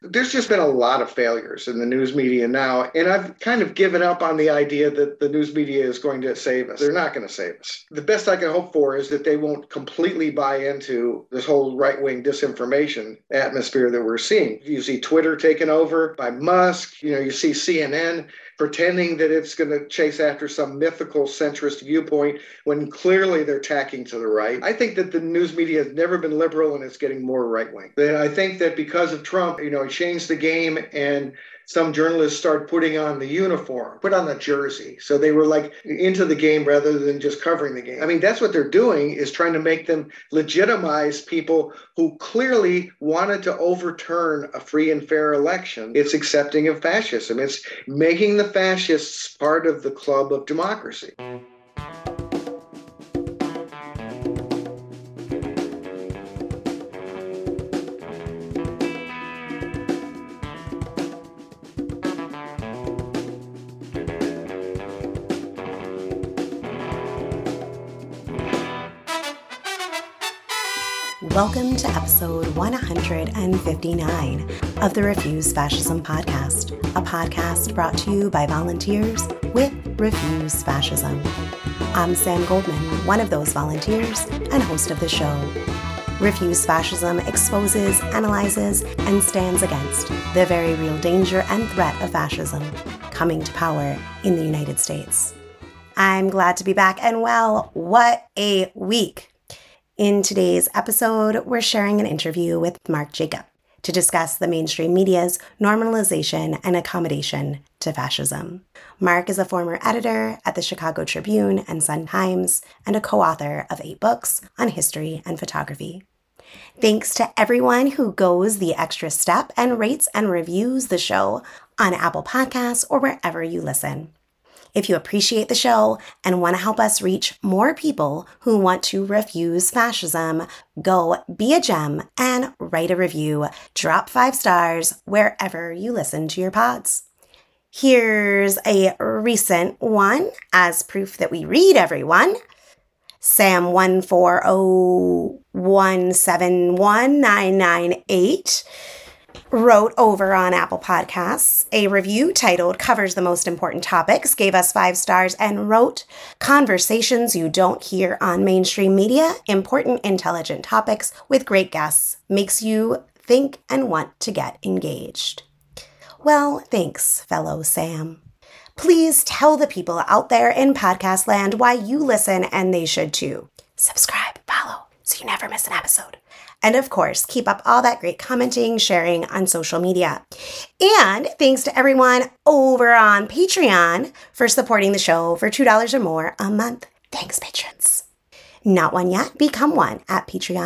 There's just been a lot of failures in the news media now, and I've kind of given up on the idea that the news media is going to save us. They're not going to save us. The best I can hope for is that they won't completely buy into this whole right-wing disinformation atmosphere that we're seeing. You see Twitter taken over by Musk. You see CNN pretending that it's going to chase after some mythical centrist viewpoint when clearly they're tacking to the right. I think that the news media has never been liberal and it's getting more right-wing. And I think that because of Trump, he changed the game, and some journalists started putting on the uniform, put on the jersey. So they were like into the game rather than just covering the game. I mean, that's what they're doing, is trying to make them legitimize people who clearly wanted to overturn a free and fair election. It's accepting of fascism. It's making the fascists part of the club of democracy. Welcome to episode 159 of the Refuse Fascism podcast, a podcast brought to you by volunteers with Refuse Fascism. I'm Sam Goldman, one of those volunteers and host of the show. Refuse Fascism exposes, analyzes, and stands against the very real danger and threat of fascism coming to power in the United States. I'm glad to be back, and well, what a week! In today's episode, we're sharing an interview with Mark Jacob to discuss the mainstream media's normalization and accommodation to fascism. Mark is a former editor at the Chicago Tribune and Sun-Times and a co-author of 8 books on history and photography. Thanks to everyone who goes the extra step and rates and reviews the show on Apple Podcasts or wherever you listen. If you appreciate the show and want to help us reach more people who want to refuse fascism, go be a gem and write a review. Drop 5 stars wherever you listen to your pods. Here's a recent one as proof that we read everyone. Sam 140171998 wrote over on Apple Podcasts a review titled "Covers the Most Important Topics," gave us 5 stars, and wrote, "Conversations you don't hear on mainstream media, important, intelligent topics with great guests, makes you think and want to get engaged." Well, thanks, fellow Sam. Please tell the people out there in podcast land why you listen, and they should too. Subscribe, follow, so you never miss an episode. And of course, keep up all that great commenting, sharing on social media. And thanks to everyone over on Patreon for supporting the show for $2 or more a month. Thanks, patrons. Not one yet? Become one at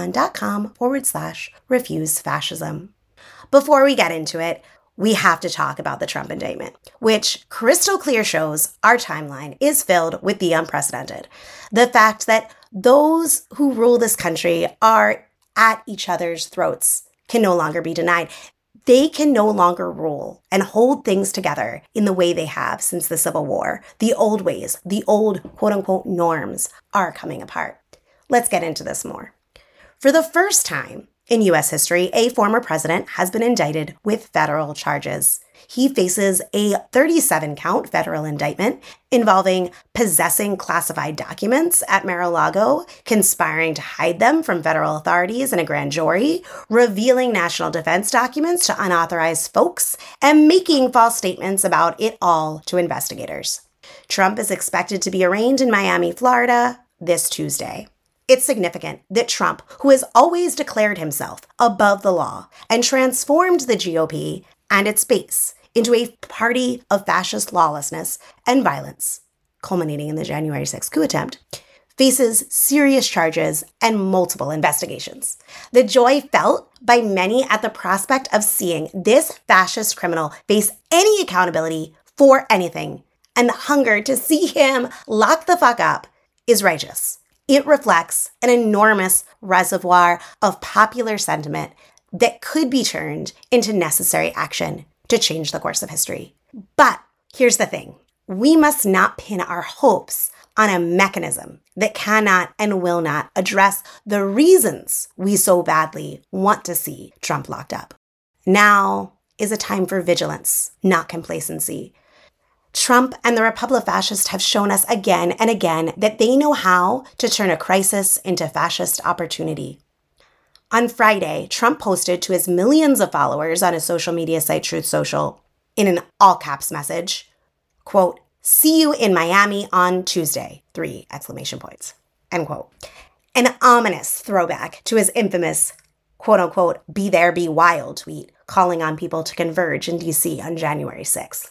patreon.com/refuse fascism. Before we get into it, we have to talk about the Trump indictment, which crystal clear shows our timeline is filled with the unprecedented. The fact that those who rule this country are at each other's throats can no longer be denied. They can no longer rule and hold things together in the way they have since the Civil War. The old ways, the old quote-unquote norms are coming apart. Let's get into this more. For the first time in U.S. history, a former president has been indicted with federal charges. He faces a 37-count federal indictment involving possessing classified documents at Mar-a-Lago, conspiring to hide them from federal authorities in a grand jury, revealing national defense documents to unauthorized folks, and making false statements about it all to investigators. Trump is expected to be arraigned in Miami, Florida, this Tuesday. It's significant that Trump, who has always declared himself above the law and transformed the GOP and its base into a party of fascist lawlessness and violence, culminating in the January 6th coup attempt, faces serious charges and multiple investigations. The joy felt by many at the prospect of seeing this fascist criminal face any accountability for anything, and the hunger to see him lock the fuck up, is righteous. It reflects an enormous reservoir of popular sentiment that could be turned into necessary action to change the course of history. But here's the thing. We must not pin our hopes on a mechanism that cannot and will not address the reasons we so badly want to see Trump locked up. Now, is a time for vigilance, not complacency. Trump and the Republic-Fascists have shown us again and again that they know how to turn a crisis into fascist opportunity. On Friday, Trump posted to his millions of followers on his social media site Truth Social in an all-caps message, quote, "See you in Miami on Tuesday, 3 exclamation points," end quote. An ominous throwback to his infamous, quote-unquote, "Be there, be wild" tweet calling on people to converge in D.C. on January 6th.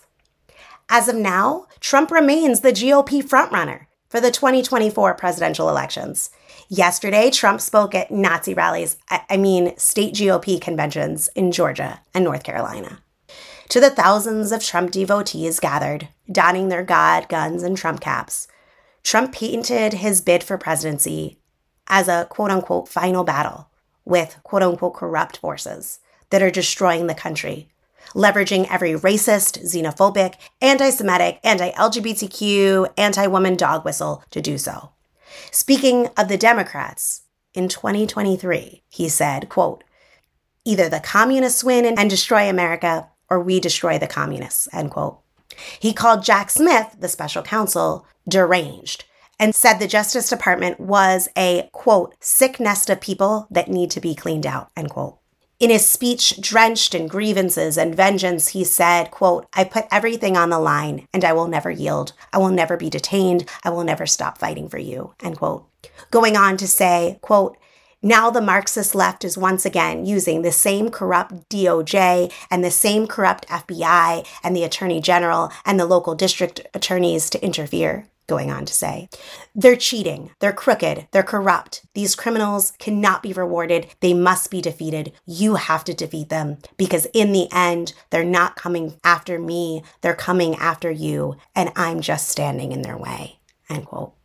As of now, Trump remains the GOP frontrunner for the 2024 presidential elections. Yesterday, Trump spoke at Nazi rallies, state GOP conventions in Georgia and North Carolina. To the thousands of Trump devotees gathered, donning their God guns and Trump caps, Trump painted his bid for presidency as a quote-unquote final battle with quote-unquote corrupt forces that are destroying the country, leveraging every racist, xenophobic, anti-Semitic, anti-LGBTQ, anti-woman dog whistle to do so. Speaking of the Democrats, in 2023, he said, quote, "Either the communists win and destroy America, or we destroy the communists," end quote. He called Jack Smith, the special counsel, deranged, and said the Justice Department was a, quote, "sick nest of people that need to be cleaned out," end quote. In his speech drenched in grievances and vengeance, he said, quote, "I put everything on the line and I will never yield. I will never be detained. I will never stop fighting for you," end quote. Going on to say, quote, "Now the Marxist left is once again using the same corrupt DOJ and the same corrupt FBI and the Attorney General and the local district attorneys to interfere." Going on to say, "They're cheating, they're crooked, they're corrupt. These criminals cannot be rewarded. They must be defeated. You have to defeat them because in the end, they're not coming after me. They're coming after you, and I'm just standing in their way," end quote.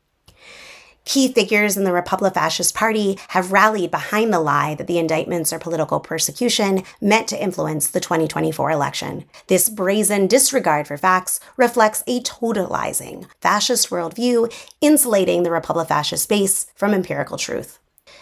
Key figures in the Republic-Fascist Party have rallied behind the lie that the indictments are political persecution meant to influence the 2024 election. This brazen disregard for facts reflects a totalizing fascist worldview, insulating the Republic-Fascist base from empirical truth.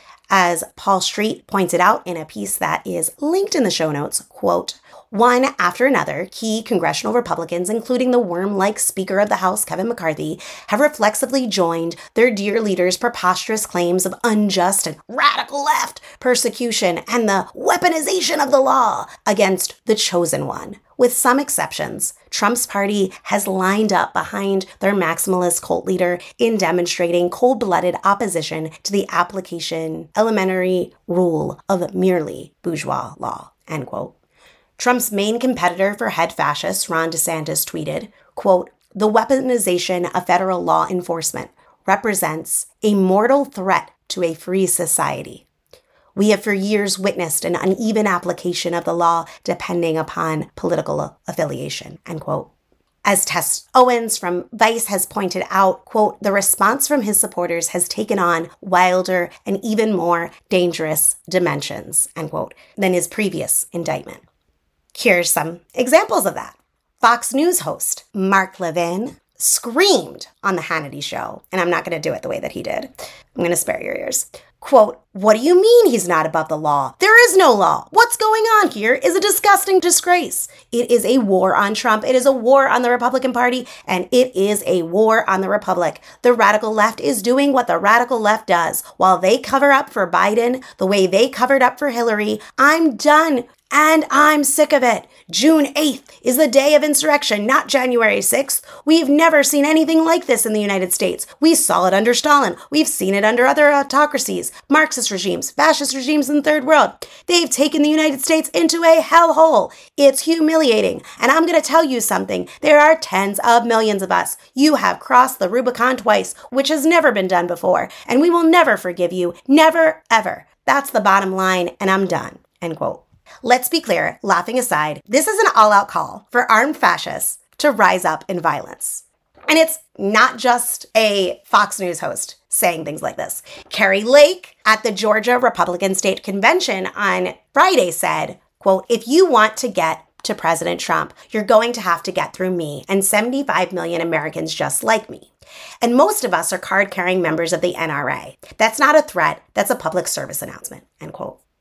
As Paul Street pointed out in a piece that is linked in the show notes, quote, "One after another, key congressional Republicans, including the worm-like Speaker of the House, Kevin McCarthy, have reflexively joined their dear leader's preposterous claims of unjust and radical left persecution and the weaponization of the law against the chosen one. With some exceptions, Trump's party has lined up behind their maximalist cult leader in demonstrating cold-blooded opposition to the application elementary rule of merely bourgeois law," end quote. Trump's main competitor for head fascists, Ron DeSantis, tweeted, quote, "The weaponization of federal law enforcement represents a mortal threat to a free society. We have for years witnessed an uneven application of the law depending upon political affiliation," end quote. As Tess Owens from Vice has pointed out, quote, "The response from his supporters has taken on wilder and even more dangerous dimensions," end quote, than his previous indictment. Here's some examples of that. Fox News host Mark Levin screamed on the Hannity show, and I'm not going to do it the way that he did. I'm going to spare your ears. Quote, "What do you mean he's not above the law? There is no law. What's going on here is a disgusting disgrace. It is a war on Trump. It is a war on the Republican Party, and it is a war on the Republic. The radical left is doing what the radical left does. While they cover up for Biden the way they covered up for Hillary, I'm done. And I'm sick of it. June 8th is the day of insurrection, not January 6th. We've never seen anything like this in the United States. We saw it under Stalin. We've seen it under other autocracies, Marxist regimes, fascist regimes in the Third World. They've taken the United States into a hellhole. It's humiliating. And I'm going to tell you something. There are tens of millions of us. You have crossed the Rubicon twice, which has never been done before. And we will never forgive you. Never, ever. That's the bottom line, and I'm done," end quote. Let's be clear, laughing aside, this is an all-out call for armed fascists to rise up in violence. And it's not just a Fox News host saying things like this. Kari Lake at the Georgia Republican State Convention on Friday said, quote, "If you want to get to President Trump, you're going to have to get through me and 75 million Americans just like me. And most of us are card-carrying members of the NRA. That's not a threat. That's a public service announcement," end quote.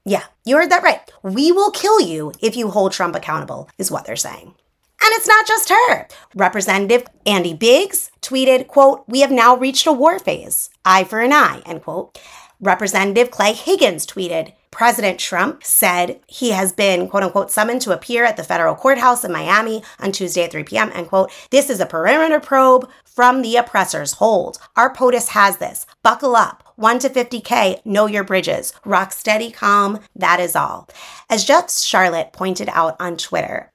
Yeah, you heard that right. We will kill you if you hold Trump accountable, is what they're saying. And it's not just her. Representative Andy Biggs tweeted, quote, "We have now reached a war phase. Eye for an eye," end quote. Representative Clay Higgins tweeted, President Trump said he has been, quote unquote, summoned to appear at the federal courthouse in Miami on Tuesday at 3 p.m., end quote. "This is a perimeter probe from the oppressor's hold. Our POTUS has this. Buckle up. 1 to 50K, know your bridges. Rock steady, calm, that is all." As Jeff Sharlet pointed out on Twitter,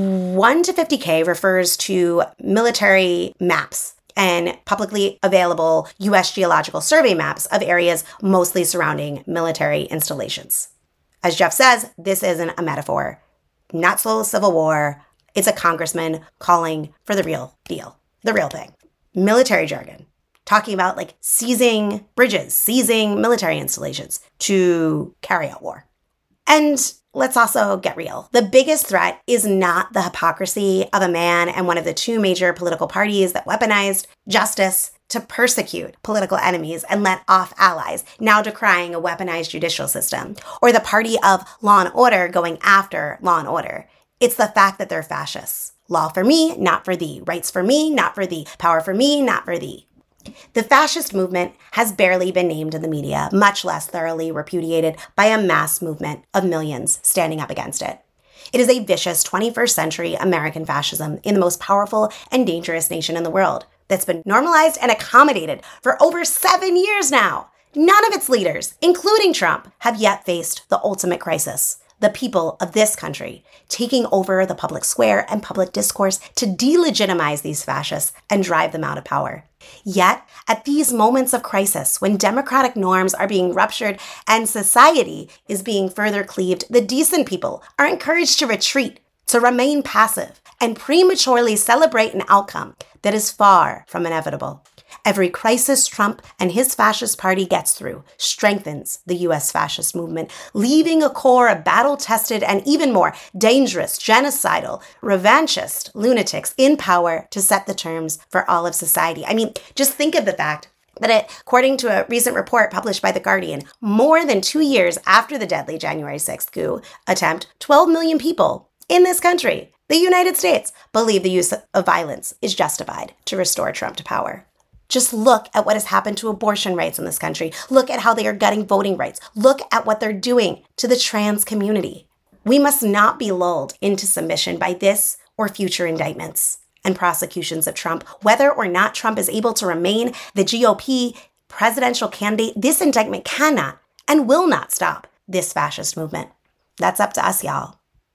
1 to 50K refers to military maps and publicly available U.S. Geological Survey maps of areas mostly surrounding military installations. As Jeff says, this isn't a metaphor. Not so Civil War. It's a congressman calling for the real deal, the real thing. Military jargon, talking about like seizing bridges, seizing military installations to carry out war. And let's also get real. The biggest threat is not the hypocrisy of a man and one of the two major political parties that weaponized justice to persecute political enemies and let off allies, now decrying a weaponized judicial system, or the party of law and order going after law and order. It's the fact that they're fascists. Law for me, not for thee. Rights for me, not for thee. Power for me, not for thee. The fascist movement has barely been named in the media, much less thoroughly repudiated by a mass movement of millions standing up against it. It is a vicious 21st century American fascism in the most powerful and dangerous nation in the world that's been normalized and accommodated for over 7 years now. None of its leaders, including Trump, have yet faced the ultimate crisis. The people of this country taking over the public square and public discourse to delegitimize these fascists and drive them out of power. Yet, at these moments of crisis, when democratic norms are being ruptured and society is being further cleaved, the decent people are encouraged to retreat, to remain passive, and prematurely celebrate an outcome that is far from inevitable. Every crisis Trump and his fascist party gets through strengthens the U.S. fascist movement, leaving a core of battle-tested and even more dangerous, genocidal, revanchist lunatics in power to set the terms for all of society. I mean, just think of the fact that according to a recent report published by The Guardian, more than 2 years after the deadly January 6th coup attempt, 12 million people in this country, the United States, believe the use of violence is justified to restore Trump to power. Just look at what has happened to abortion rights in this country. Look at how they are gutting voting rights. Look at what they're doing to the trans community. We must not be lulled into submission by this or future indictments and prosecutions of Trump. Whether or not Trump is able to remain the GOP presidential candidate, this indictment cannot and will not stop this fascist movement. That's up to us, y'all.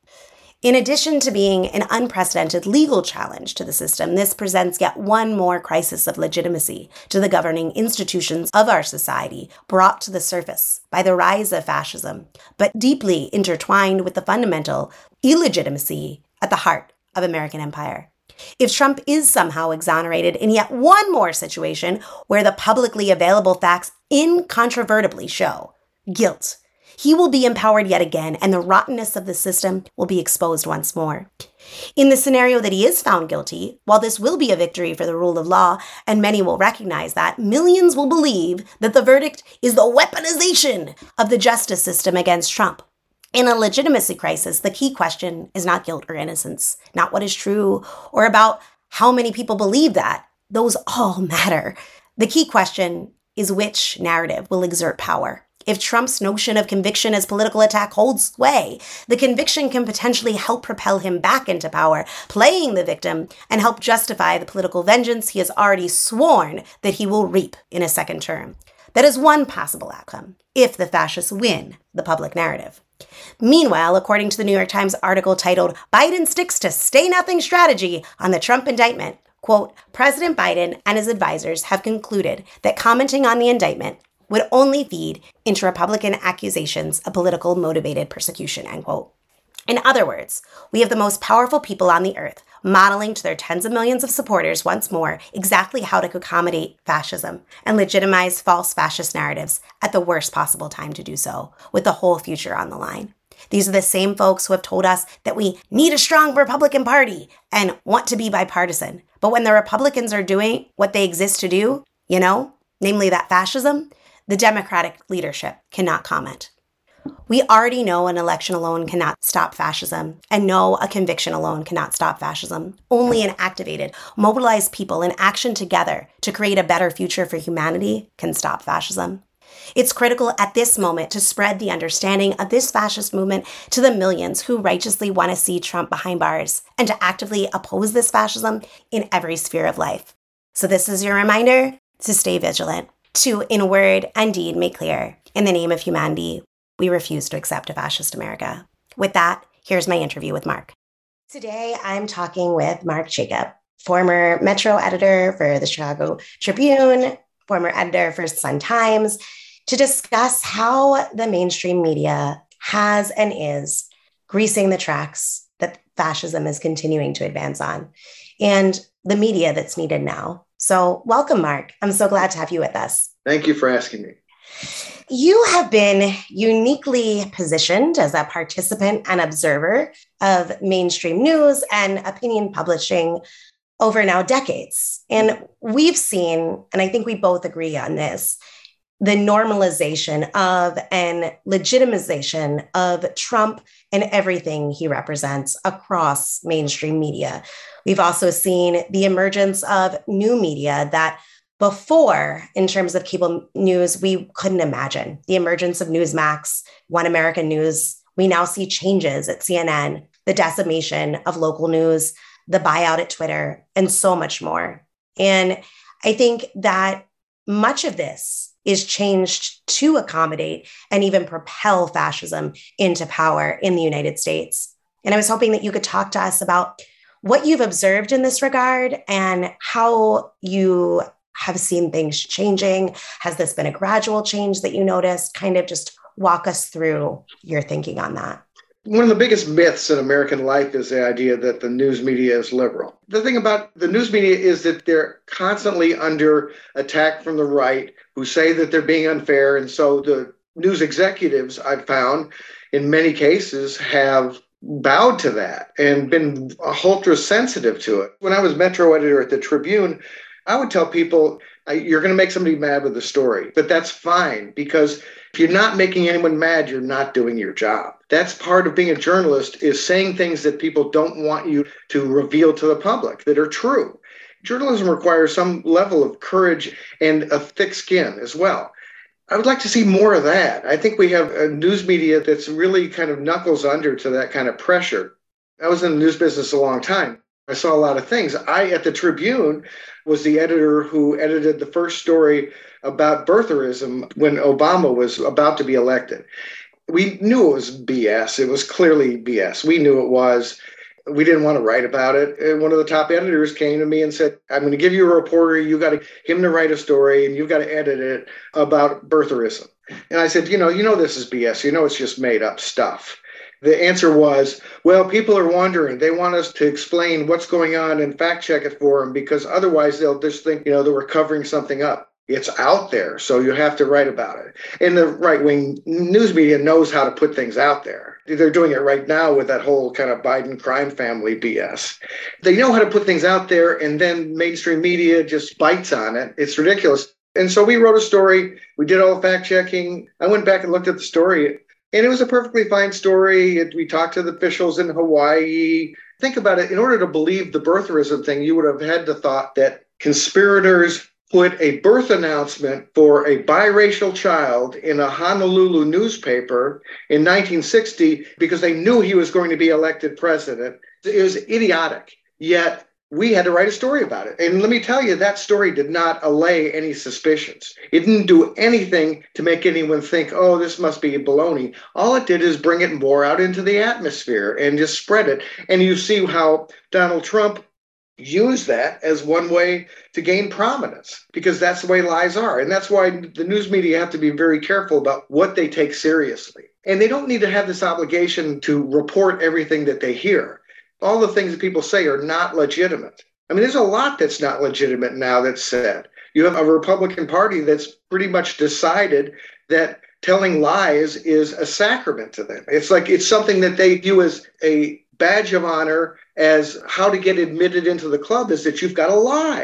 In addition to being an unprecedented legal challenge to the system, this presents yet one more crisis of legitimacy to the governing institutions of our society, brought to the surface by the rise of fascism, but deeply intertwined with the fundamental illegitimacy at the heart of American empire. If Trump is somehow exonerated in yet one more situation where the publicly available facts incontrovertibly show guilt, he will be empowered yet again, and the rottenness of the system will be exposed once more. In the scenario that he is found guilty, while this will be a victory for the rule of law, and many will recognize that, millions will believe that the verdict is the weaponization of the justice system against Trump. In a legitimacy crisis, the key question is not guilt or innocence, not what is true, or about how many people believe that. Those all matter. The key question is which narrative will exert power. If Trump's notion of conviction as political attack holds sway, the conviction can potentially help propel him back into power, playing the victim, and help justify the political vengeance he has already sworn that he will reap in a second term. That is one possible outcome, if the fascists win the public narrative. Meanwhile, according to the New York Times article titled "Biden Sticks to Stay Nothing Strategy on the Trump Indictment," quote, President Biden and his advisors have concluded that commenting on the indictment would only feed into Republican accusations of political motivated persecution, end quote. In other words, we have the most powerful people on the earth modeling to their tens of millions of supporters once more exactly how to accommodate fascism and legitimize false fascist narratives at the worst possible time to do so, with the whole future on the line. These are the same folks who have told us that we need a strong Republican Party and want to be bipartisan. But when the Republicans are doing what they exist to do, namely that fascism, the Democratic leadership cannot comment. We already know an election alone cannot stop fascism, and no, a conviction alone cannot stop fascism. Only an activated, mobilized people in action together to create a better future for humanity can stop fascism. It's critical at this moment to spread the understanding of this fascist movement to the millions who righteously want to see Trump behind bars and to actively oppose this fascism in every sphere of life. So this is your reminder to stay vigilant, to, in word and deed, make clear, in the name of humanity, we refuse to accept a fascist America. With that, here's my interview with Mark. Today, I'm talking with Mark Jacob, former Metro editor for the Chicago Tribune, former editor for Sun-Times, to discuss how the mainstream media has and is greasing the tracks that fascism is continuing to advance on, and the media that's needed now. So welcome, Mark. I'm so glad to have you with us. Thank you for asking me. You have been uniquely positioned as a participant and observer of mainstream news and opinion publishing over now decades. And we've seen, and I think we both agree on this, the normalization of and legitimization of Trump and everything he represents across mainstream media. We've also seen the emergence of new media that before, in terms of cable news, we couldn't imagine. The emergence of Newsmax, One American News. We now see changes at CNN, the decimation of local news, the buyout at Twitter, and so much more. And I think that much of this is changed to accommodate and even propel fascism into power in the United States. And I was hoping that you could talk to us about what you've observed in this regard and how you have seen things changing. Has this been a gradual change that you noticed? Kind of just walk us through your thinking on that. One of the biggest myths in American life is the idea that the news media is liberal. The thing about the news media is that they're constantly under attack from the right, who say that they're being unfair. And so the news executives, I've found, in many cases have bowed to that and been ultra sensitive to it. When I was Metro editor at the Tribune, I would tell people, you're going to make somebody mad with the story, but that's fine, because if you're not making anyone mad, you're not doing your job. That's part of being a journalist, is saying things that people don't want you to reveal to the public that are true. Journalism requires some level of courage and a thick skin as well. I would like to see more of that. I think we have a news media that's really kind of knuckles under to that kind of pressure. I was in the news business a long time. I saw a lot of things. At the Tribune, was the editor who edited the first story about birtherism when Obama was about to be elected. We knew it was BS. It was clearly BS. We knew it was. We didn't want to write about it. And one of the top editors came to me and said, I'm going to give you a reporter. You got him to write a story, and you've got to edit it about birtherism. And I said, you know this is BS. You know it's just made up stuff. The answer was, well, people are wondering. They want us to explain what's going on and fact check it for them, because otherwise they'll just think, that we're covering something up. It's out there, so you have to write about it. And the right-wing news media knows how to put things out there. They're doing it right now with that whole kind of Biden crime family BS. They know how to put things out there, and then mainstream media just bites on it. It's ridiculous. And so we wrote a story. We did all the fact checking. I went back and looked at the story. And it was a perfectly fine story. We talked to the officials in Hawaii. Think about it. In order to believe the birtherism thing, you would have had to thought that conspirators put a birth announcement for a biracial child in a Honolulu newspaper in 1960 because they knew he was going to be elected president. It was idiotic. Yet we had to write a story about it. And let me tell you, that story did not allay any suspicions. It didn't do anything to make anyone think, oh, this must be baloney. All it did is bring it more out into the atmosphere and just spread it. And you see how Donald Trump used that as one way to gain prominence, because that's the way lies are. And that's why the news media have to be very careful about what they take seriously. And they don't need to have this obligation to report everything that they hear. All the things that people say are not legitimate. I mean, there's a lot that's not legitimate now that's said. You have a Republican Party that's pretty much decided that telling lies is a sacrament to them. It's something that they view as a badge of honor, as how to get admitted into the club is that you've got to lie.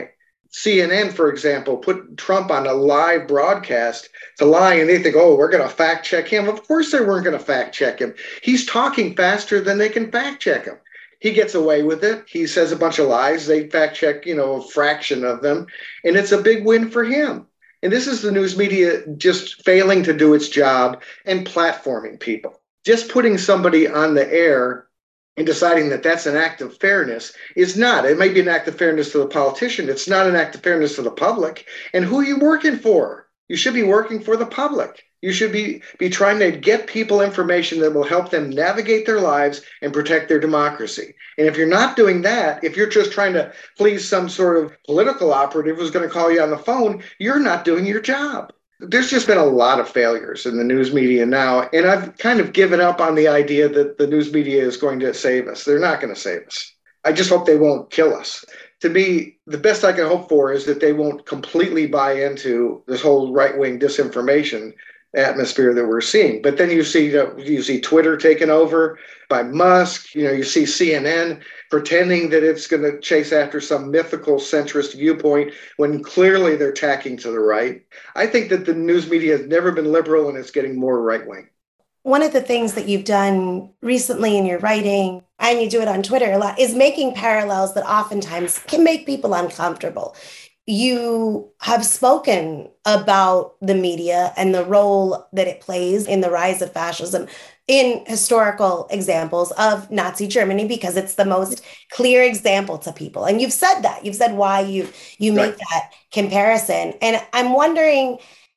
CNN, for example, put Trump on a live broadcast to lie, and they think, oh, we're going to fact check him. Of course they weren't going to fact check him. He's talking faster than they can fact check him. He gets away with it. He says a bunch of lies. They fact check, a fraction of them, and it's a big win for him. And this is the news media just failing to do its job and platforming people. Just putting somebody on the air and deciding that that's an act of fairness is not. It may be an act of fairness to the politician. It's not an act of fairness to the public. And who are you working for? You should be working for the public. You should be trying to get people information that will help them navigate their lives and protect their democracy. And if you're not doing that, if you're just trying to please some sort of political operative who's going to call you on the phone, you're not doing your job. There's just been a lot of failures in the news media now, and I've kind of given up on the idea that the news media is going to save us. They're not going to save us. I just hope they won't kill us. To me, the best I can hope for is that they won't completely buy into this whole right-wing disinformation atmosphere that we're seeing. But then you see Twitter taken over by Musk. You see CNN pretending that it's going to chase after some mythical centrist viewpoint when clearly they're tacking to the right. I think that the news media has never been liberal, and it's getting more right-wing. One of the things that you've done recently in your writing, and you do it on Twitter a lot, is making parallels that oftentimes can make people uncomfortable. You have spoken about the media and the role that it plays in the rise of fascism in historical examples of Nazi Germany, because it's the most clear example to people. And you've said that. You've said why you make that comparison. And I'm wondering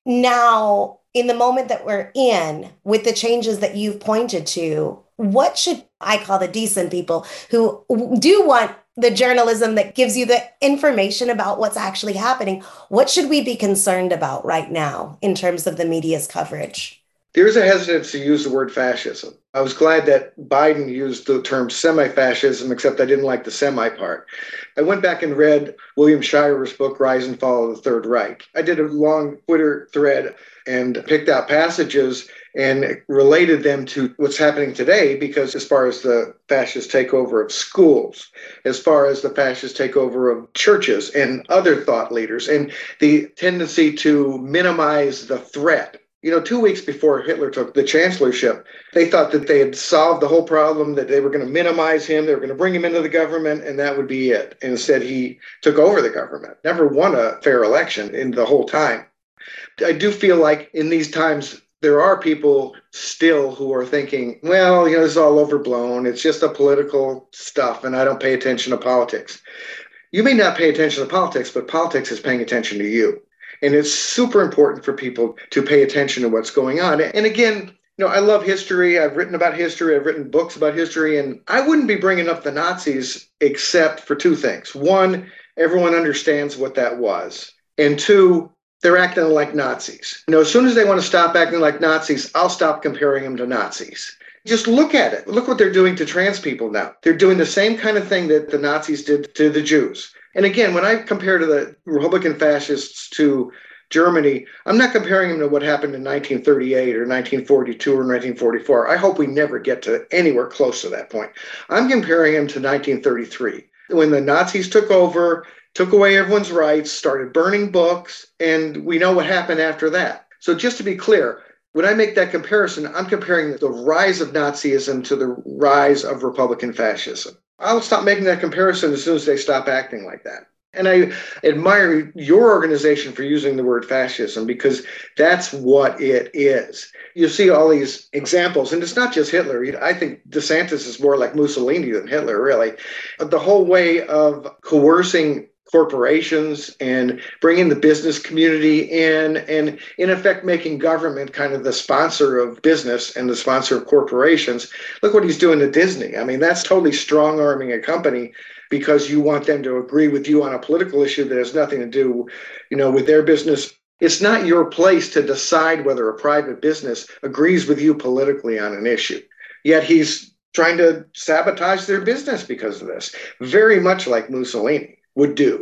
now, in the moment that we're in, with the changes that you've pointed to, what should I call the decent people who do want the journalism that gives you the information about what's actually happening, what should we be concerned about right now in terms of the media's coverage? There's a hesitance to use the word fascism. I was glad that Biden used the term semi-fascism, except I didn't like the semi part. I went back and read William Shirer's book, Rise and Fall of the Third Reich. I did a long Twitter thread and picked out passages and related them to what's happening today, because as far as the fascist takeover of schools, as far as the fascist takeover of churches and other thought leaders, and the tendency to minimize the threat. 2 weeks before Hitler took the chancellorship, they thought that they had solved the whole problem, that they were going to minimize him, they were going to bring him into the government, and that would be it. And instead, he took over the government, never won a fair election in the whole time. I do feel like in these times, there are people still who are thinking, well, this is all overblown. It's just a political stuff, and I don't pay attention to politics. You may not pay attention to politics, but politics is paying attention to you. And it's super important for people to pay attention to what's going on. And again, I love history. I've written about history. I've written books about history. And I wouldn't be bringing up the Nazis except for two things. One, everyone understands what that was. And two, they're acting like Nazis. As soon as they want to stop acting like Nazis, I'll stop comparing them to Nazis. Just look at it. Look what they're doing to trans people now. They're doing the same kind of thing that the Nazis did to the Jews. And again, when I compare to the Republican fascists to Germany, I'm not comparing them to what happened in 1938 or 1942 or 1944. I hope we never get to anywhere close to that point. I'm comparing them to 1933, when the Nazis took over, took away everyone's rights, started burning books, and we know what happened after that. So just to be clear, when I make that comparison, I'm comparing the rise of Nazism to the rise of Republican fascism. I'll stop making that comparison as soon as they stop acting like that. And I admire your organization for using the word fascism, because that's what it is. You see all these examples, and it's not just Hitler. I think DeSantis is more like Mussolini than Hitler, really. The whole way of coercing corporations and bringing the business community in, and in effect making government kind of the sponsor of business and the sponsor of corporations. Look what he's doing to Disney. I mean, that's totally strong-arming a company because you want them to agree with you on a political issue that has nothing to do, with their business. It's not your place to decide whether a private business agrees with you politically on an issue. Yet he's trying to sabotage their business because of this, very much like Mussolini would do.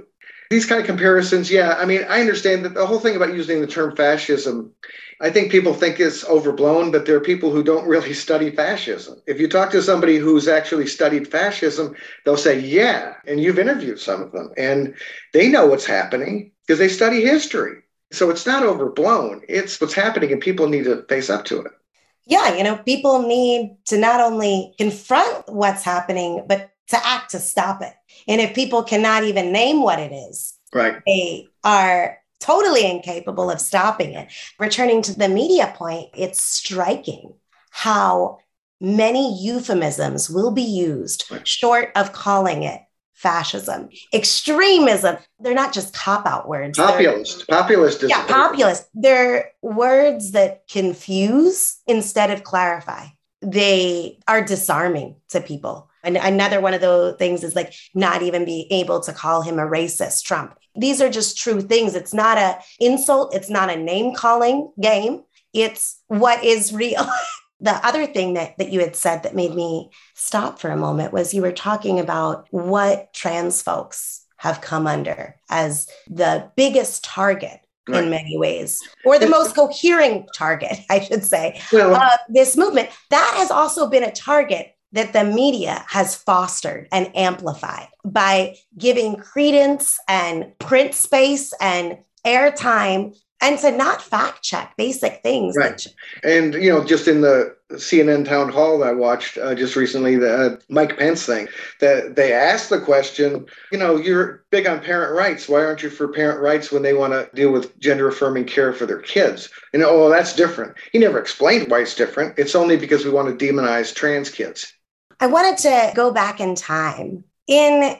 These kind of comparisons, yeah. I mean, I understand that the whole thing about using the term fascism, I think people think it's overblown, but there are people who don't really study fascism. If you talk to somebody who's actually studied fascism, they'll say, yeah. And you've interviewed some of them, and they know what's happening because they study history. So it's not overblown. It's what's happening, and people need to face up to it. Yeah, people need to not only confront what's happening, but to act to stop it. And if people cannot even name what it is, right, they are totally incapable of stopping it. Returning to the media point, it's striking how many euphemisms will be used short of calling it fascism, extremism. They're not just cop-out words. Populist. Populist is populist. They're words that confuse instead of clarify. They are disarming to people. And another one of those things is like not even be able to call him a racist, Trump. These are just true things. It's not an insult. It's not a name-calling game. It's what is real. The other thing that you had said that made me stop for a moment was you were talking about what trans folks have come under as the biggest target in many ways, or the most coherent target, I should say, this movement. That has also been a target that the media has fostered and amplified by giving credence and print space and airtime, and to not fact check basic things. Right. And, just in the CNN town hall that I watched just recently, the Mike Pence thing, that they asked the question, you're big on parent rights. Why aren't you for parent rights when they want to deal with gender affirming care for their kids? And, that's different. He never explained why it's different. It's only because we want to demonize trans kids. I wanted to go back in time. In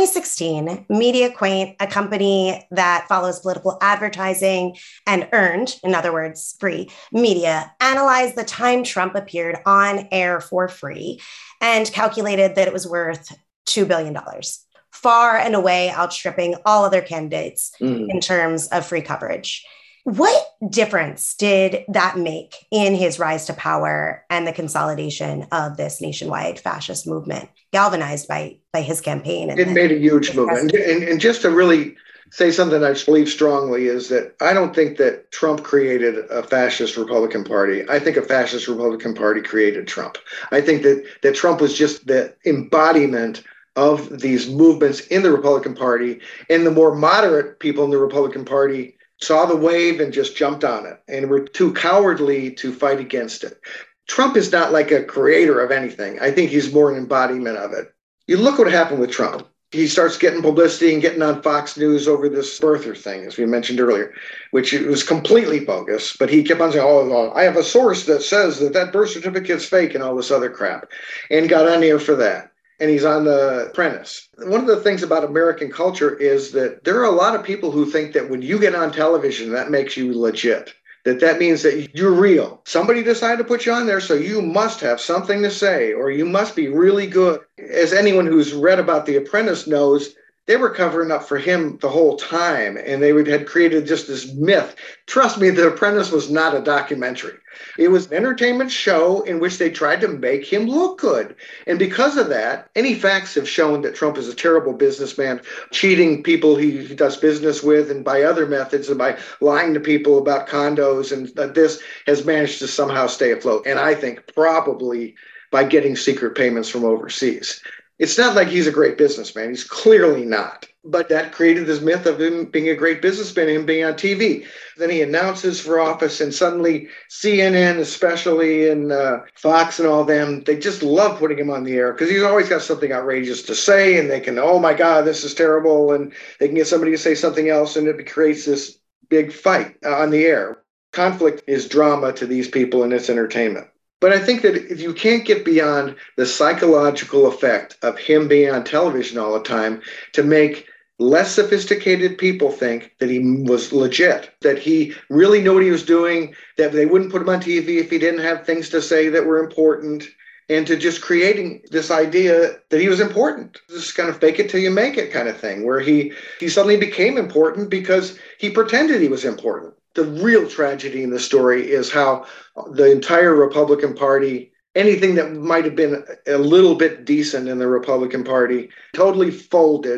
2016, MediaQuaint, a company that follows political advertising and earned, in other words, free media, analyzed the time Trump appeared on air for free and calculated that it was worth $2 billion, far and away outstripping all other candidates in terms of free coverage. What difference did that make in his rise to power and the consolidation of this nationwide fascist movement, galvanized by his campaign? It made a huge movement. And just to really say something I believe strongly is that I don't think that Trump created a fascist Republican Party. I think a fascist Republican Party created Trump. I think that Trump was just the embodiment of these movements in the Republican Party, and the more moderate people in the Republican Party saw the wave and just jumped on it and were too cowardly to fight against it. Trump is not like a creator of anything. I think he's more an embodiment of it. You look what happened with Trump. He starts getting publicity and getting on Fox News over this birther thing, as we mentioned earlier, which was completely bogus. But he kept on saying, I have a source that says that birth certificate's fake and all this other crap, and got on air for that. And he's on The Apprentice. One of the things about American culture is that there are a lot of people who think that when you get on television, that makes you legit. That means that you're real. Somebody decided to put you on there, so you must have something to say, or you must be really good. As anyone who's read about The Apprentice knows, they were covering up for him the whole time, and they had created just this myth. Trust me, The Apprentice was not a documentary. It was an entertainment show in which they tried to make him look good. And because of that, any facts have shown that Trump is a terrible businessman, cheating people he does business with, and by other methods, and by lying to people about condos, and that this has managed to somehow stay afloat. And I think probably by getting secret payments from overseas. It's not like he's a great businessman. He's clearly not. But that created this myth of him being a great businessman and him being on TV. Then he announces for office, and suddenly CNN, especially, and Fox and all them, they just love putting him on the air because he's always got something outrageous to say, and they can, oh my God, this is terrible, and they can get somebody to say something else, and it creates this big fight on the air. Conflict is drama to these people, and it's entertainment. But I think that if you can't get beyond the psychological effect of him being on television all the time to make less sophisticated people think that he was legit, that he really knew what he was doing, that they wouldn't put him on TV if he didn't have things to say that were important, and to just creating this idea that he was important. This kind of fake it till you make it kind of thing, where he suddenly became important because he pretended he was important. The real tragedy in the story is how the entire Republican Party, anything that might have been a little bit decent in the Republican Party, totally folded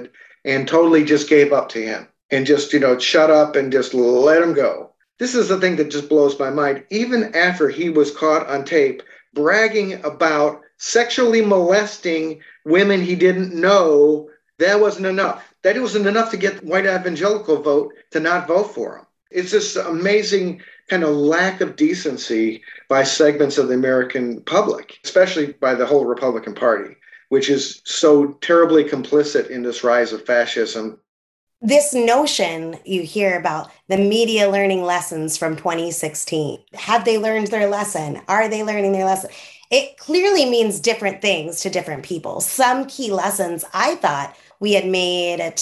and totally just gave up to him and just, shut up and just let him go. This is the thing that just blows my mind. Even after he was caught on tape bragging about sexually molesting women he didn't know, that wasn't enough. That wasn't enough to get the white evangelical vote to not vote for him. It's this amazing kind of lack of decency by segments of the American public, especially by the whole Republican Party, which is so terribly complicit in this rise of fascism. This notion you hear about the media learning lessons from 2016. Have they learned their lesson? Are they learning their lesson? It clearly means different things to different people. Some key lessons I thought we had made a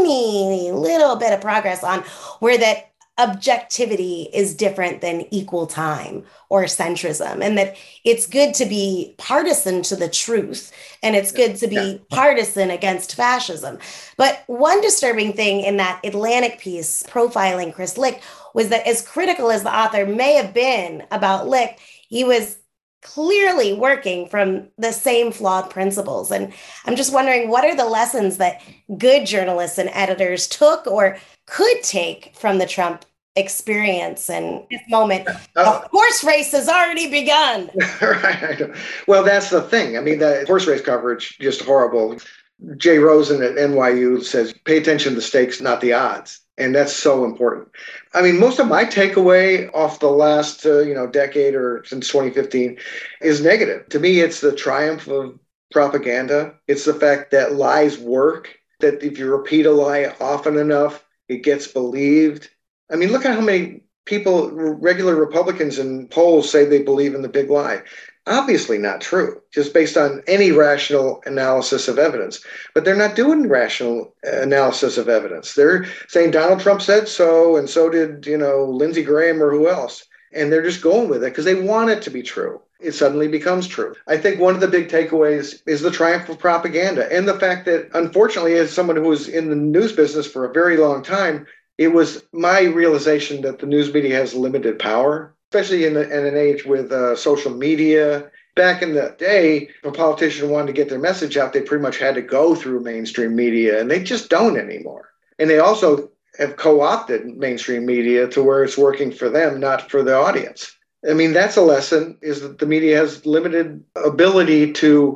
tiny little bit of progress on were that objectivity is different than equal time or centrism, and that it's good to be partisan to the truth and it's good to be partisan against fascism. But one disturbing thing in that Atlantic piece profiling Chris Licht was that as critical as the author may have been about Licht, he was clearly working from the same flawed principles. And I'm just wondering, what are the lessons that good journalists and editors took or could take from the Trump experience and this moment? The horse race has already begun. Right. Well, that's the thing. I mean, the horse race coverage, just horrible. Jay Rosen at NYU says, pay attention to the stakes, not the odds. And that's so important. I mean, most of my takeaway off the last, decade or since 2015 is negative. To me, it's the triumph of propaganda. It's the fact that lies work, that if you repeat a lie often enough, it gets believed. I mean, look at how many people, regular Republicans in polls, say they believe in the big lie. Obviously not true, just based on any rational analysis of evidence. But they're not doing rational analysis of evidence. They're saying Donald Trump said so, and so did, Lindsey Graham or who else. And they're just going with it because they want it to be true. It suddenly becomes true. I think one of the big takeaways is the triumph of propaganda and the fact that, unfortunately, as someone who was in the news business for a very long time, it was my realization that the news media has limited power, especially in an age with social media. Back in the day, if a politician wanted to get their message out, they pretty much had to go through mainstream media, and they just don't anymore. And they also have co-opted mainstream media to where it's working for them, not for the audience. I mean, that's a lesson, is that the media has limited ability to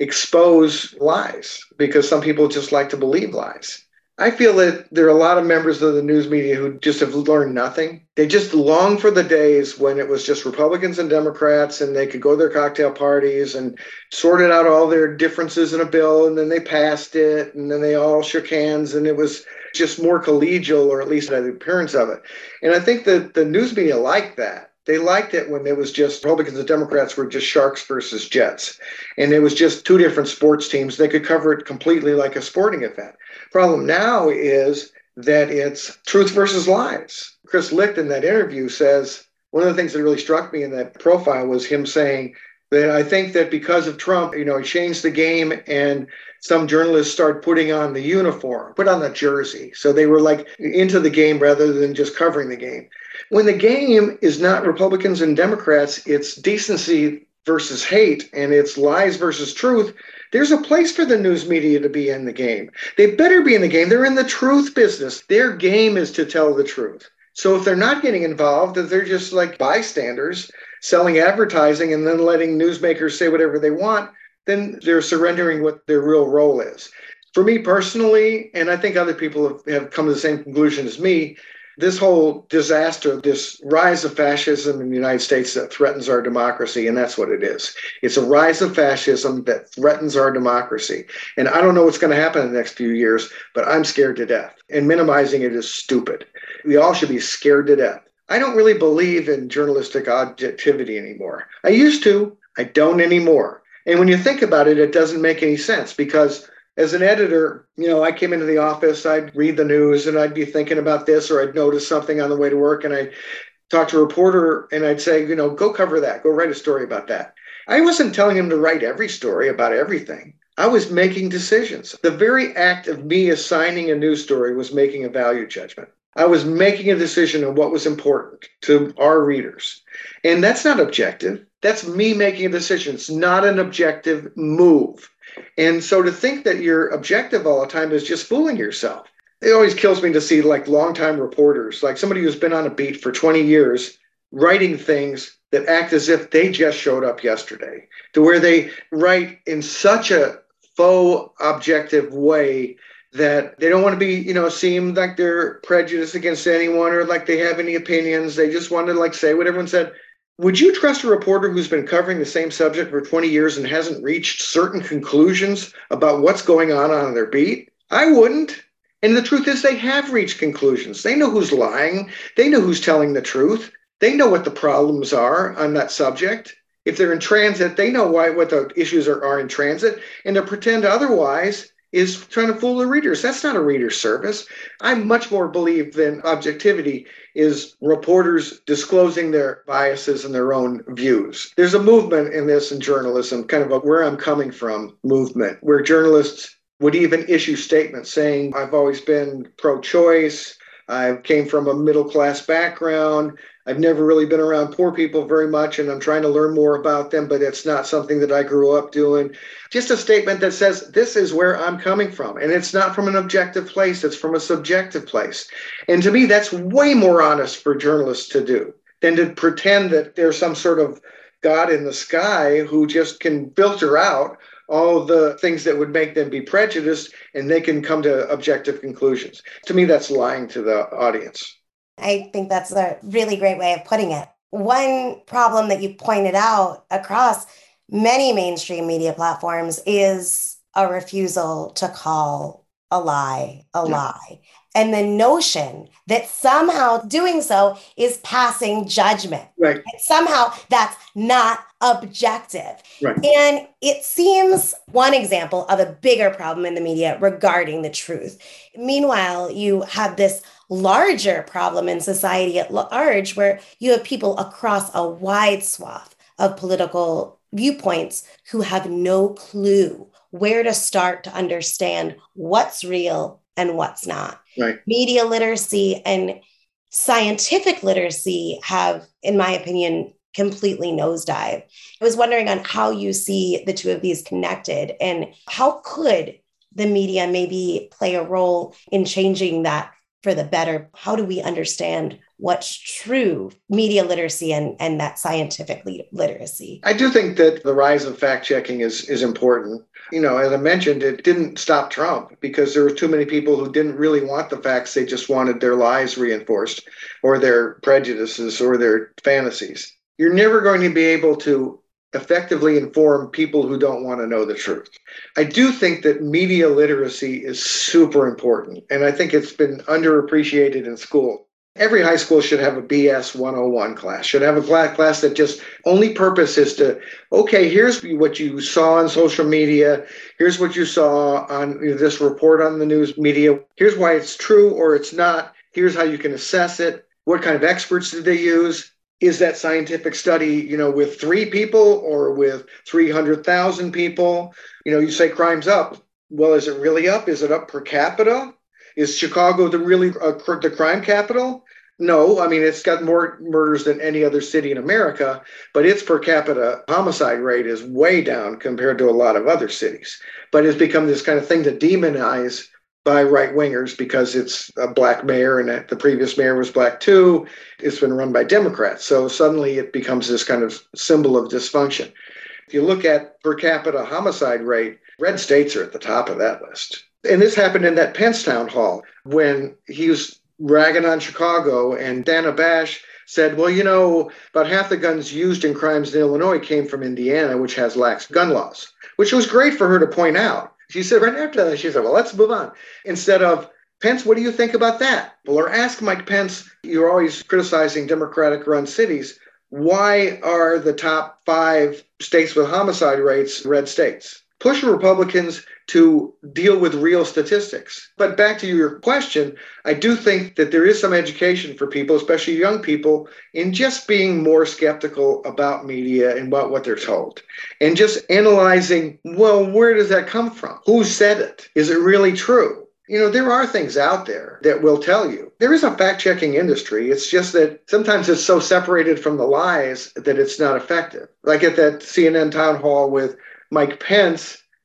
expose lies because some people just like to believe lies. I feel that there are a lot of members of the news media who just have learned nothing. They just long for the days when it was just Republicans and Democrats and they could go to their cocktail parties and sorted out all their differences in a bill, and then they passed it, and then they all shook hands, and it was just more collegial, or at least had the appearance of it. And I think that the news media liked that. They liked it when it was just Republicans and Democrats were just Sharks versus Jets. And it was just two different sports teams. They could cover it completely like a sporting event. Problem now is that it's truth versus lies. Chris Licht in that interview says, one of the things that really struck me in that profile was him saying that I think that because of Trump, he changed the game and some journalists started putting on the uniform, put on the jersey. So they were like into the game rather than just covering the game. When the game is not Republicans and Democrats, it's decency versus hate, and it's lies versus truth. There's a place for the news media to be in the game. They better be in the game. They're in the truth business. Their game is to tell the truth. So if they're not getting involved, if they're just like bystanders selling advertising and then letting newsmakers say whatever they want, then they're surrendering what their real role is. For me personally, and I think other people have come to the same conclusion as me, this whole disaster, this rise of fascism in the United States that threatens our democracy, and that's what it is. It's a rise of fascism that threatens our democracy. And I don't know what's going to happen in the next few years, but I'm scared to death. And minimizing it is stupid. We all should be scared to death. I don't really believe in journalistic objectivity anymore. I used to. I don't anymore. And when you think about it, it doesn't make any sense because as an editor, I came into the office, I'd read the news and I'd be thinking about this, or I'd notice something on the way to work and I'd talk to a reporter and I'd say, go cover that, go write a story about that. I wasn't telling him to write every story about everything. I was making decisions. The very act of me assigning a news story was making a value judgment. I was making a decision on what was important to our readers. And that's not objective. That's me making a decision. It's not an objective move. And so to think that you're objective all the time is just fooling yourself. It always kills me to see like longtime reporters, like somebody who's been on a beat for 20 years, writing things that act as if they just showed up yesterday, to where they write in such a faux objective way that they don't want to be, seem like they're prejudiced against anyone or like they have any opinions. They just want to like say what everyone said. Would you trust a reporter who's been covering the same subject for 20 years and hasn't reached certain conclusions about what's going on their beat? I wouldn't. And the truth is they have reached conclusions. They know who's lying. They know who's telling the truth. They know what the problems are on that subject. If they're in transit, they know what the issues are in transit. And to pretend otherwise is trying to fool the readers. That's not a reader service. I much more believe than objectivity is reporters disclosing their biases and their own views. There's a movement in this in journalism, kind of a where I'm coming from movement, where journalists would even issue statements saying, I've always been pro-choice. I came from a middle-class background. I've never really been around poor people very much, and I'm trying to learn more about them, but it's not something that I grew up doing. Just a statement that says, this is where I'm coming from. And it's not from an objective place, it's from a subjective place. And to me, that's way more honest for journalists to do than to pretend that there's some sort of God in the sky who just can filter out all the things that would make them be prejudiced, and they can come to objective conclusions. To me, that's lying to the audience. I think that's a really great way of putting it. One problem that you pointed out across many mainstream media platforms is a refusal to call a lie a lie. And the notion that somehow doing so is passing judgment. Right. And somehow that's not objective. Right. And it seems one example of a bigger problem in the media regarding the truth. Meanwhile, you have this larger problem in society at large where you have people across a wide swath of political viewpoints who have no clue where to start to understand what's real and what's not. Right. Media literacy and scientific literacy have, in my opinion, completely nosedive. I was wondering on how you see the two of these connected and how could the media maybe play a role in changing that for the better? How do we understand what's true media literacy and that scientific literacy? I do think that the rise of fact-checking is important. As I mentioned, it didn't stop Trump because there were too many people who didn't really want the facts. They just wanted their lies reinforced or their prejudices or their fantasies. You're never going to be able to effectively inform people who don't want to know the truth. I do think that media literacy is super important, and I think it's been underappreciated in school. Every high school should have a BS 101 class, should have a class that just only purpose is to, okay, here's what you saw on social media. Here's what you saw on this report on the news media. Here's why it's true or it's not. Here's how you can assess it. What kind of experts did they use? Is that scientific study, with 3 people or with 300,000 people? You say crime's up. Well, is it really up? Is it up per capita? Is Chicago the crime capital? No, I mean, it's got more murders than any other city in America, but its per capita homicide rate is way down compared to a lot of other cities. But it's become this kind of thing to demonize by right-wingers because it's a black mayor and the previous mayor was black too. It's been run by Democrats. So suddenly it becomes this kind of symbol of dysfunction. If you look at per capita homicide rate, red states are at the top of that list. And this happened in that Pence town hall when he was ragging on Chicago and Dana Bash said, well, about half the guns used in crimes in Illinois came from Indiana, which has lax gun laws, which was great for her to point out. She said right after that, she said, well, let's move on. Instead of, Pence, what do you think about that? Well, or ask Mike Pence, you're always criticizing Democratic-run cities. Why are the top 5 states with homicide rates red states? Push Republicans to deal with real statistics. But back to your question, I do think that there is some education for people, especially young people, in just being more skeptical about media and about what they're told. And just analyzing, well, where does that come from? Who said it? Is it really true? There are things out there that will tell you. There is a fact-checking industry. It's just that sometimes it's so separated from the lies that it's not effective. Like at that CNN town hall with Mike Pence,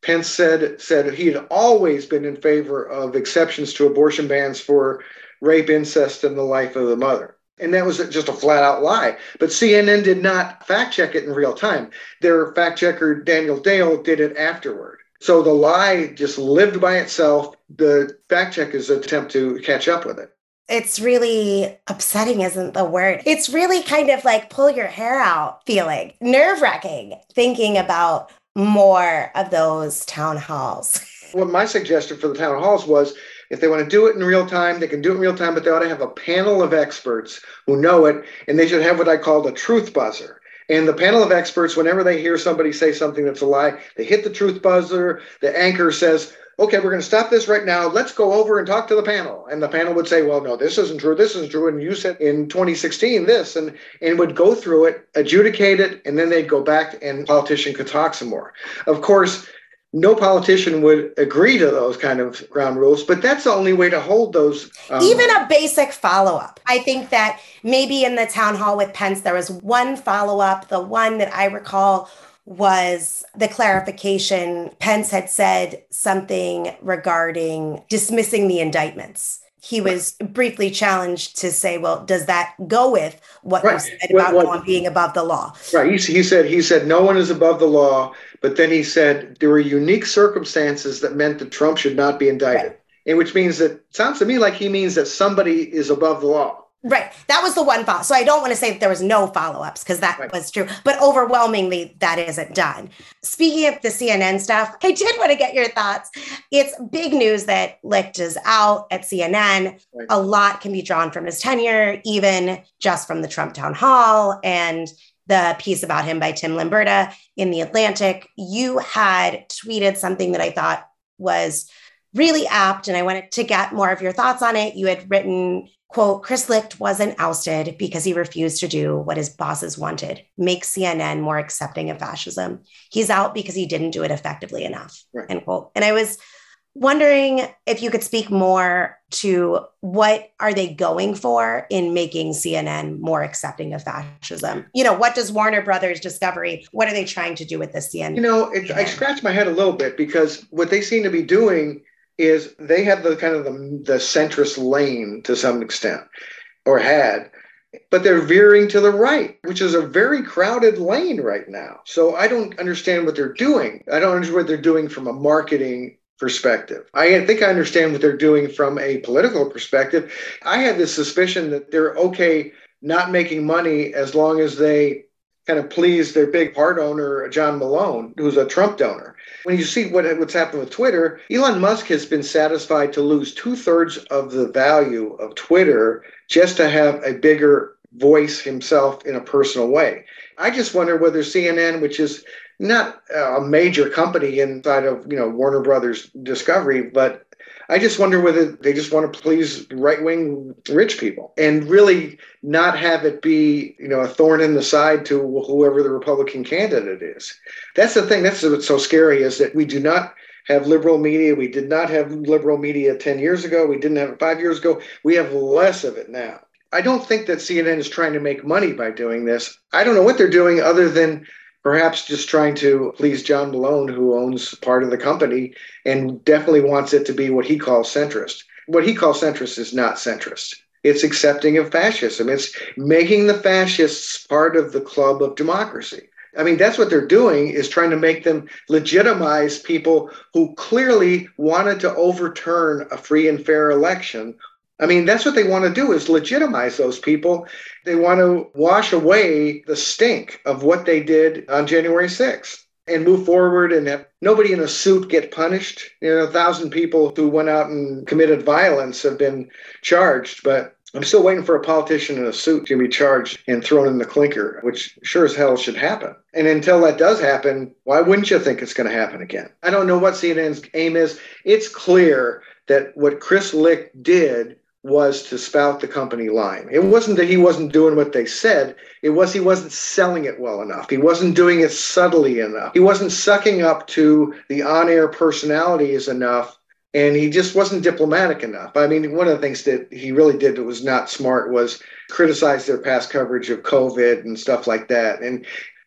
Pence said he had always been in favor of exceptions to abortion bans for rape, incest, and the life of the mother. And that was just a flat out lie. But CNN did not fact check it in real time. Their fact checker, Daniel Dale, did it afterward. So the lie just lived by itself. The fact checker's attempt to catch up with it. It's really upsetting, isn't the word. It's really kind of like pull your hair out feeling, nerve-wracking, thinking about more of those town halls. Well, my suggestion for the town halls was, if they want to do it in real time, they can do it in real time, but they ought to have a panel of experts who know it, and they should have what I call the truth buzzer. And the panel of experts, whenever they hear somebody say something that's a lie, they hit the truth buzzer. The anchor says, okay, we're going to stop this right now. Let's go over and talk to the panel. And the panel would say, well, no, this isn't true. This isn't true. And you said in 2016 this, and would go through it, adjudicate it, and then they'd go back and the politician could talk some more. Of course, no politician would agree to those kind of ground rules, but that's the only way to hold those. Even a basic follow-up. I think that maybe in the town hall with Pence, there was one follow-up. The one that I recall was the clarification. Pence had said something regarding dismissing the indictments. He was briefly challenged to say, well, does that go with what you said about no one being above the law? Right. He said no one is above the law, but then he said there were unique circumstances that meant that Trump should not be indicted. Right. And which means that, sounds to me like he means that somebody is above the law. Right. That was the one follow. So I don't want to say that there was no follow-ups because that was true, but overwhelmingly that isn't done. Speaking of the CNN stuff, I did want to get your thoughts. It's big news that Licht is out at CNN. Right. A lot can be drawn from his tenure, even just from the Trump town hall and the piece about him by Tim Lamberta in The Atlantic. You had tweeted something that I thought was really apt, and I wanted to get more of your thoughts on it. You had written, quote, Chris Licht wasn't ousted because he refused to do what his bosses wanted, make CNN more accepting of fascism. He's out because he didn't do it effectively enough, right. End quote. And I was wondering if you could speak more to what are they going for in making CNN more accepting of fascism? You know, what does Warner Brothers Discovery, what are they trying to do with this CNN? You know, I scratched my head a little bit because what they seem to be doing is they have the kind of the centrist lane to some extent, or had, but they're veering to the right, which is a very crowded lane right now. So I don't understand what they're doing. I don't understand what they're doing from a marketing perspective. I think I understand what they're doing from a political perspective. I had this suspicion that they're okay not making money as long as they kind of please their big part owner, John Malone, who's a Trump donor. When you see what's happened with Twitter, Elon Musk has been satisfied to lose 2/3 of the value of Twitter just to have a bigger voice himself in a personal way. I just wonder whether CNN, which is not a major company inside of, Warner Brothers Discovery, but I just wonder whether they just want to please right-wing rich people and really not have it be, a thorn in the side to whoever the Republican candidate is. That's the thing. That's what's so scary, is that we do not have liberal media. We did not have liberal media 10 years ago. We didn't have it 5 years ago. We have less of it now. I don't think that CNN is trying to make money by doing this. I don't know what they're doing other than perhaps just trying to please John Malone, who owns part of the company and definitely wants it to be what he calls centrist. What he calls centrist is not centrist. It's accepting of fascism. It's making the fascists part of the club of democracy. I mean, that's what they're doing, is trying to make them legitimize people who clearly wanted to overturn a free and fair election. I mean, that's what they want to do, is legitimize those people. They want to wash away the stink of what they did on January 6th and move forward and have nobody in a suit get punished. 1,000 people who went out and committed violence have been charged, but I'm still waiting for a politician in a suit to be charged and thrown in the clinker, which sure as hell should happen. And until that does happen, why wouldn't you think it's going to happen again? I don't know what CNN's aim is. It's clear that what Chris Licht did was to spout the company line. It wasn't that he wasn't doing what they said. It was he wasn't selling it well enough. He wasn't doing it subtly enough. He wasn't sucking up to the on-air personalities enough, and he just wasn't diplomatic enough. I mean, one of the things that he really did that was not smart was criticize their past coverage of COVID and stuff like that. And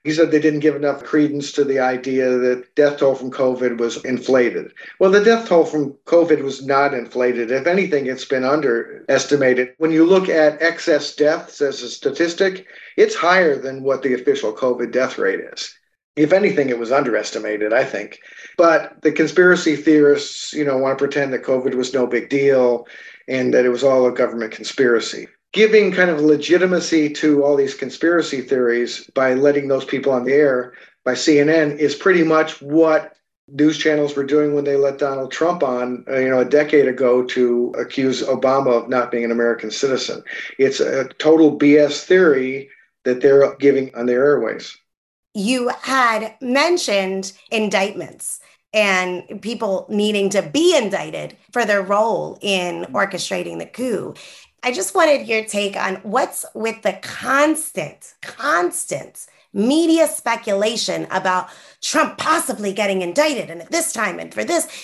He said they didn't give enough credence to the idea that death toll from COVID was inflated. Well, the death toll from COVID was not inflated. If anything, it's been underestimated. When you look at excess deaths as a statistic, it's higher than what the official COVID death rate is. If anything, it was underestimated, I think. But the conspiracy theorists, want to pretend that COVID was no big deal and that it was all a government conspiracy. Giving kind of legitimacy to all these conspiracy theories by letting those people on the air by CNN is pretty much what news channels were doing when they let Donald Trump on, a decade ago to accuse Obama of not being an American citizen. It's a total BS theory that they're giving on their airways. You had mentioned indictments and people needing to be indicted for their role in orchestrating the coup. I just wanted your take on what's with the constant media speculation about Trump possibly getting indicted and at this time and for this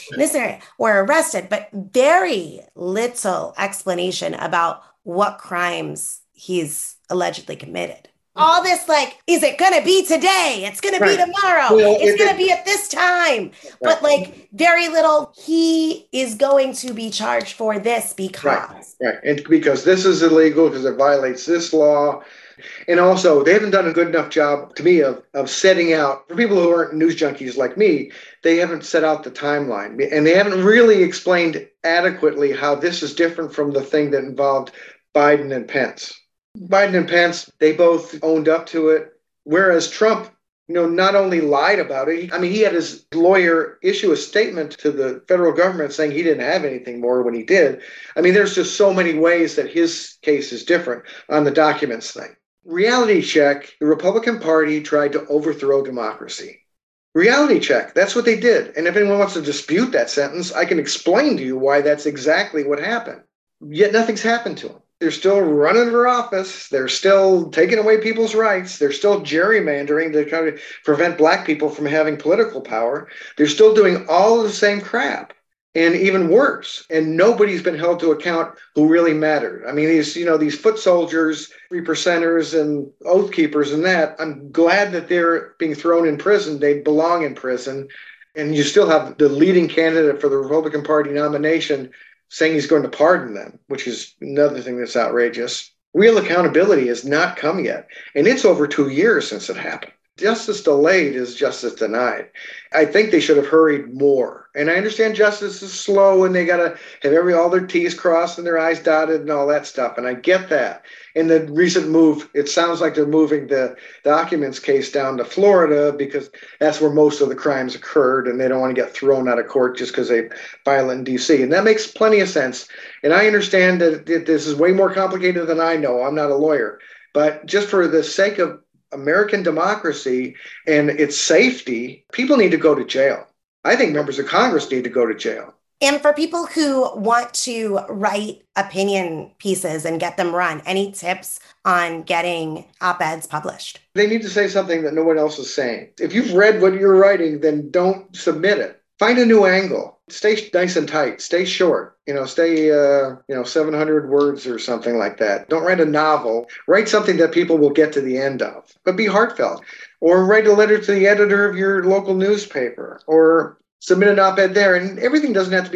or arrested, but very little explanation about what crimes he's allegedly committed. All this is it going to be today? It's going to be tomorrow. Well, it's going to be at this time. But very little, he is going to be charged for this because. Right. And because this is illegal, because it violates this law. And also, they haven't done a good enough job, to me, of setting out, for people who aren't news junkies like me, they haven't set out the timeline. And they haven't really explained adequately how this is different from the thing that involved Biden and Pence. Biden and Pence, they both owned up to it, whereas Trump, not only lied about it, he had his lawyer issue a statement to the federal government saying he didn't have anything more when he did. There's just so many ways that his case is different on the documents thing. Reality check, the Republican Party tried to overthrow democracy. Reality check, that's what they did. And if anyone wants to dispute that sentence, I can explain to you why that's exactly what happened. Yet nothing's happened to them. They're still running for office. They're still taking away people's rights. They're still gerrymandering to try to prevent black people from having political power. They're still doing all of the same crap and even worse. And nobody's been held to account who really mattered. These foot soldiers, 3%ers and oath keepers and that, I'm glad that they're being thrown in prison. They belong in prison. And you still have the leading candidate for the Republican Party nomination saying he's going to pardon them, which is another thing that's outrageous. Real accountability has not come yet. And it's over 2 years since it happened. Justice delayed is justice denied. I think they should have hurried more. And I understand justice is slow and they got to have all their T's crossed and their I's dotted and all that stuff. And I get that. In the recent move, it sounds like they're moving the documents case down to Florida because that's where most of the crimes occurred and they don't want to get thrown out of court just because they file in D.C. And that makes plenty of sense. And I understand that this is way more complicated than I know. I'm not a lawyer. But just for the sake of American democracy and its safety, people need to go to jail. I think members of Congress need to go to jail. And for people who want to write opinion pieces and get them run, any tips on getting op-eds published? They need to say something that no one else is saying. If you've read what you're writing, then don't submit it. Find a new angle. Stay nice and tight. Stay short. Stay 700 words or something like that. Don't write a novel. Write something that people will get to the end of, but be heartfelt. Or write a letter to the editor of your local newspaper, or submit an op-ed there. And everything doesn't have to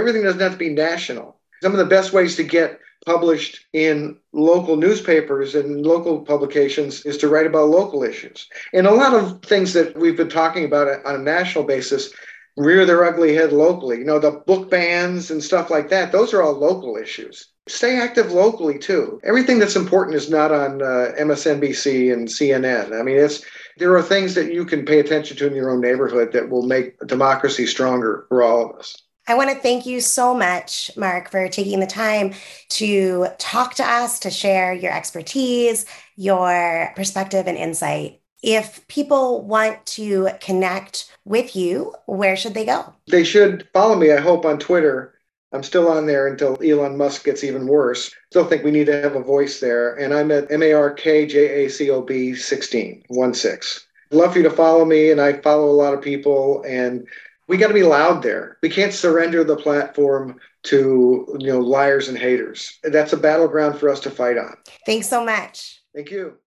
be national. Some of the best ways to get published in local newspapers and local publications is to write about local issues. And a lot of things that we've been talking about on a national basis rear their ugly head locally. The book bans and stuff like that, those are all local issues. Stay active locally, too. Everything that's important is not on MSNBC and CNN. There are things that you can pay attention to in your own neighborhood that will make democracy stronger for all of us. I want to thank you so much, Mark, for taking the time to talk to us, to share your expertise, your perspective and insight. If people want to connect with you, where should they go? They should follow me, I hope, on Twitter. I'm still on there until Elon Musk gets even worse. Still think we need to have a voice there. And I'm at MarkJacob 16. I'd love for you to follow me, and I follow a lot of people. And we got to be loud there. We can't surrender the platform to liars and haters. That's a battleground for us to fight on. Thanks so much. Thank you.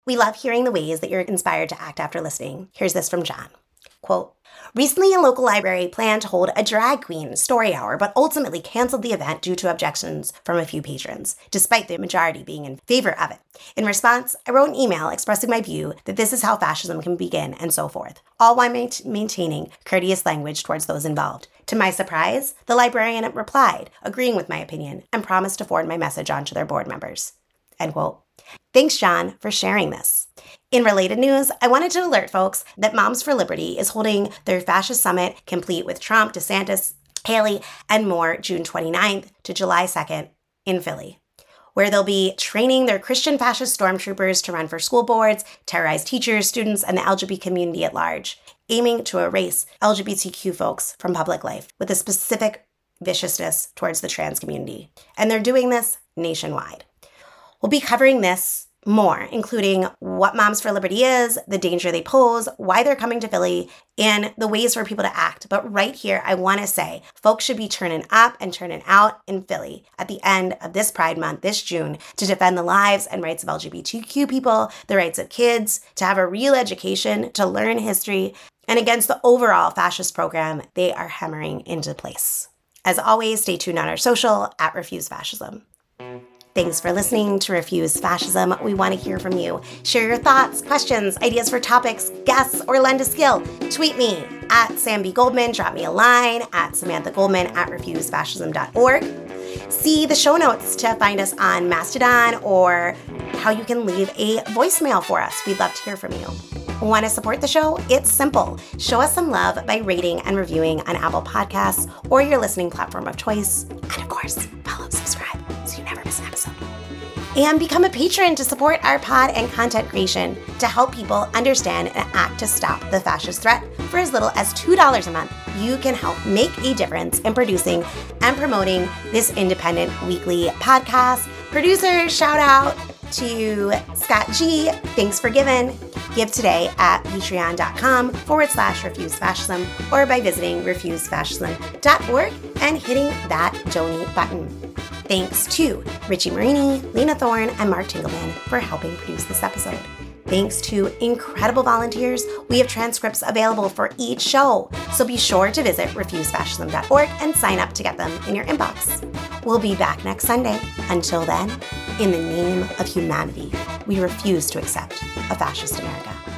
We love hearing the ways that you're inspired to act after listening. Here's this from John. Quote, recently, a local library planned to hold a drag queen story hour, but ultimately canceled the event due to objections from a few patrons, despite the majority being in favor of it. In response, I wrote an email expressing my view that this is how fascism can begin and so forth, all while maintaining courteous language towards those involved. To my surprise, the librarian replied, agreeing with my opinion, and promised to forward my message on to their board members. End quote. Thanks, John, for sharing this. In related news, I wanted to alert folks that Moms for Liberty is holding their fascist summit, complete with Trump, DeSantis, Haley, and more, June 29th to July 2nd in Philly, where they'll be training their Christian fascist stormtroopers to run for school boards, terrorize teachers, students, and the LGBT community at large, aiming to erase LGBTQ folks from public life with a specific viciousness towards the trans community. And they're doing this nationwide. We'll be covering this more, including what Moms for Liberty is, the danger they pose, why they're coming to Philly, and the ways for people to act. But right here, I want to say folks should be turning up and turning out in Philly at the end of this Pride Month, this June, to defend the lives and rights of LGBTQ people, the rights of kids, to have a real education, to learn history, and against the overall fascist program they are hammering into place. As always, stay tuned on our social at Refuse Fascism. Thanks for listening to Refuse Fascism. We want to hear from you. Share your thoughts, questions, ideas for topics, guests, or lend a skill. Tweet me at Sam B. Goldman. Drop me a line at Samantha Goldman at refusefascism.org. See the show notes to find us on Mastodon or how you can leave a voicemail for us. We'd love to hear from you. Want to support the show? It's simple. Show us some love by rating and reviewing on Apple Podcasts or your listening platform of choice. And of course, follow, subscribe so you never miss an episode. And become a patron to support our pod and content creation to help people understand and act to stop the fascist threat. For as little as $2 a month, you can help make a difference in producing and promoting this independent weekly podcast. Producer, shout out to Scott G. Thanks for giving. Give today at patreon.com/refusefascism or by visiting refusefascism.org and hitting that donate button. Thanks to Richie Marini, Lena Thorne, and Mark Tingelman for helping produce this episode. Thanks to incredible volunteers, we have transcripts available for each show, so be sure to visit refusefascism.org and sign up to get them in your inbox. We'll be back next Sunday. Until then, in the name of humanity, we refuse to accept a fascist America.